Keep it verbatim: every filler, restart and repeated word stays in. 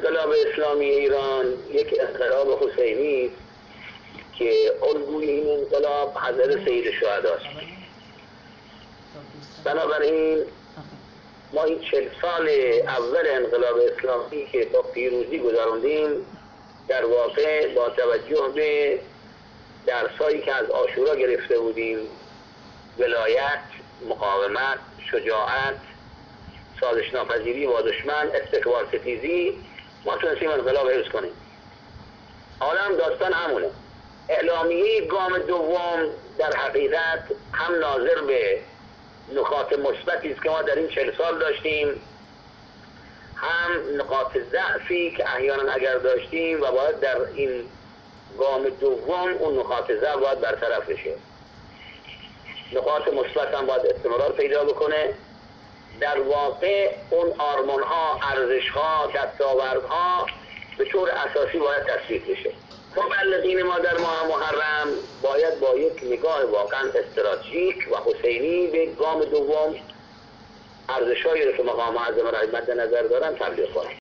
انقلاب اسلامی ایران یک انقلاب حسینی است که الگوی این انقلاب حضرت سید شهدا است. بنابراین ما این چهل سال اول انقلاب اسلامی که با پیروزی گذراندیم، در واقع با توجه به درسایی که از عاشورا گرفته بودیم، ولایت، مقاومت، شجاعت، سازش ناپذیری با دشمن، استکبار ستیزی، ما تونستیم انقلاب حفظ کنیم. حالا هم داستان همونه. اعلامیه گام دوم در حقیقت هم ناظر به نکات مثبتی است که ما در این چهل سال داشتیم، هم نقاط ضعفی که احیانا اگر داشتیم و باید در این گام دوم اون نقاط ضعف باید برطرف بشه. نقاط مثبت هم باید استمرار پیدا بکنه. در واقع اون آرمان ها، ارزش ها، دستاوردها به طور اساسی باید تثبیت بشه. مبلغین ما در ماه محرم باید با یک نگاه واقعا استراتژیک و حسینی به گام دوم ارزش‌هایی رو که مقام معظم رحمت نظر دارن تبلیغ کنند.